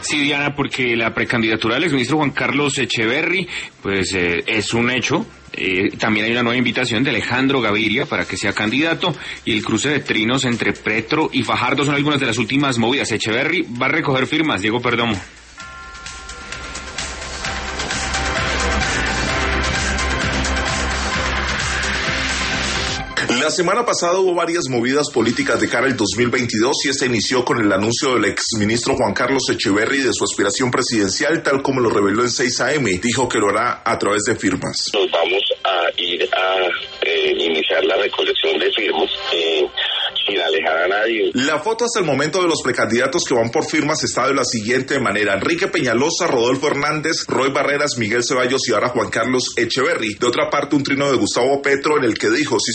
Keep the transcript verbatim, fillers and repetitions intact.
Sí, Diana, porque la precandidatura del exministro Juan Carlos Echeverry, pues eh, es un hecho. Eh, también hay una nueva invitación de Alejandro Gaviria para que sea candidato, y el cruce de trinos entre Petro y Fajardo son algunas de las últimas movidas. Echeverry va a recoger firmas. Diego Perdomo. La semana pasada hubo varias movidas políticas de cara al dos mil veintidós y esta inició con el anuncio del exministro Juan Carlos Echeverry de su aspiración presidencial, tal como lo reveló en seis A M. Dijo que lo hará a través de firmas. Nos vamos a ir a eh, iniciar la recolección de firmas eh, sin alejar a nadie. La foto hasta el momento de los precandidatos que van por firmas está de la siguiente manera: Enrique Peñalosa, Rodolfo Hernández, Roy Barreras, Miguel Ceballos y ahora Juan Carlos Echeverry. De otra parte, un trino de Gustavo Petro en el que dijo: si